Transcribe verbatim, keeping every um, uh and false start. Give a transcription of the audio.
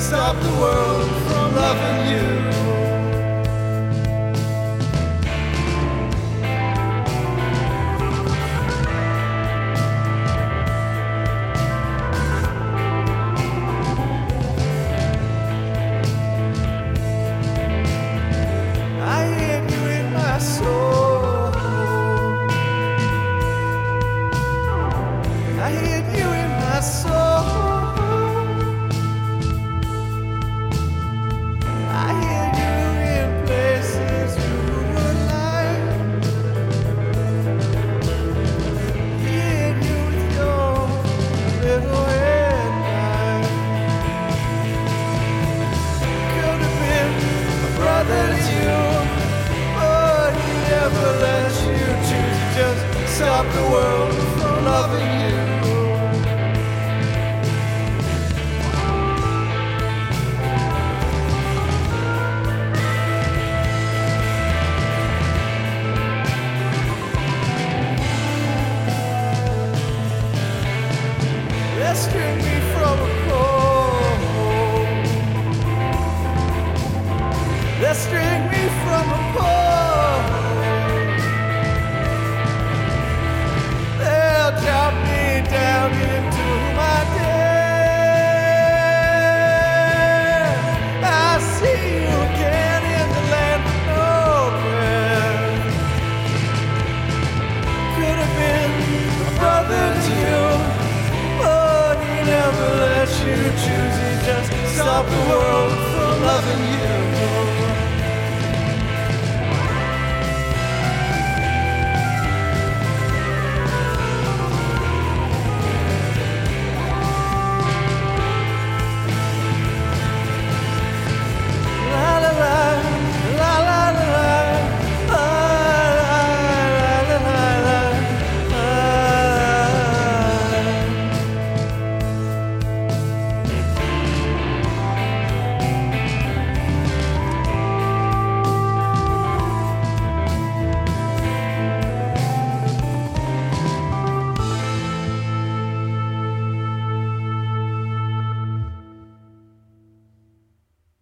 stop the world from loving you. Stop the world from loving you. Rescue me from a cold. Rescue me from a cold. Drop me down into my death. I see you again in the land of nowhere. Could have been a brother to you, but he never let you choose. He just stopped the world from loving you.